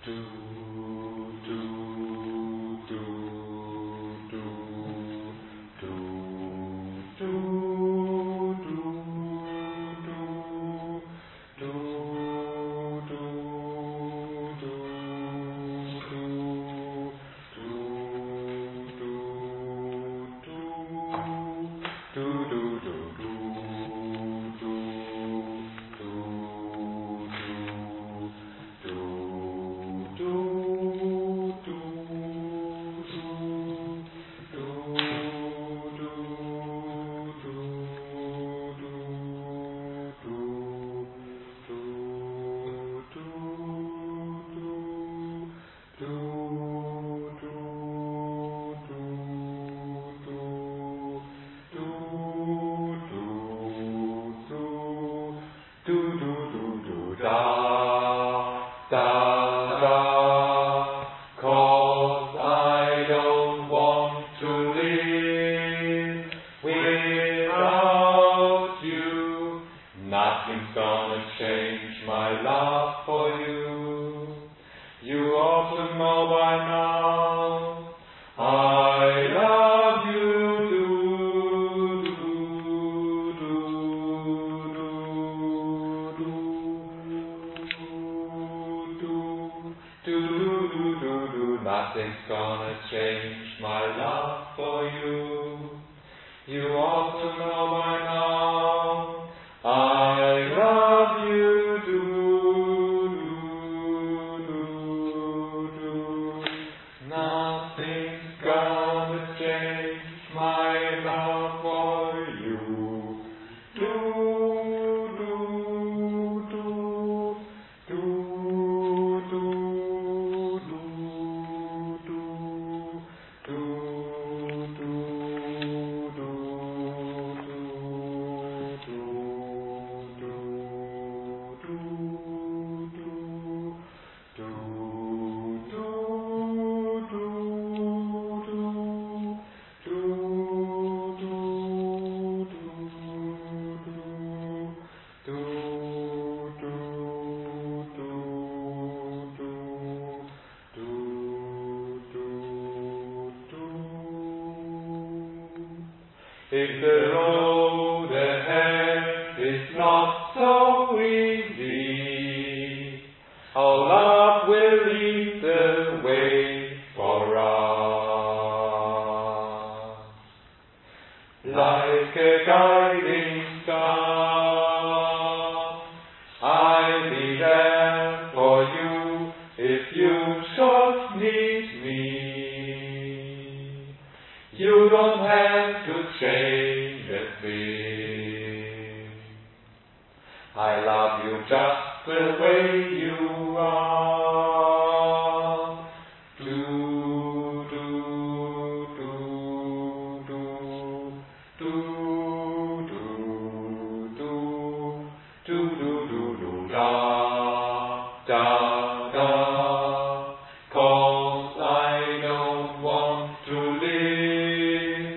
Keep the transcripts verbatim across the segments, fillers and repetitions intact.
Nothing's gonna change my love for you. You ought to know by now I love you. Do, do, do, do, do, do, do, do, do, do. Nothing's gonna change my love for you. You ought to know by now I love you, do, do, do, do. Nothing's gonna change my love for you. Do, do, do, do, do, do, do, do, do, do, do. If the road ahead is not so easy, our love will lead the way for us. Like a guiding star, I'll be there for you if you should need me. You don't have to change a thing. I love you just the way you are. Do, do, do, do, do, do, do, do, do, do, do, da, da, da. 'Cause I don't want to live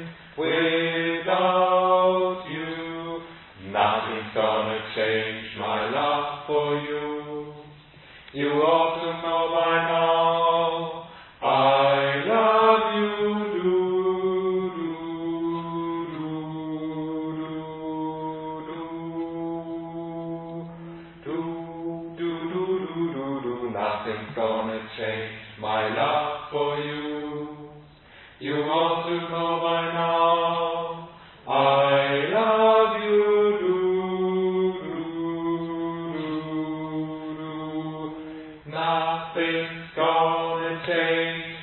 without you. Nothing's gonna change my love for you. You ought to know by now I love you. Do, do, do, do, do, do, do, do, do, do. Nothing's gonna change my love for you. You ought to know by now I love you. Do, do, do, do. Nothing's gonna change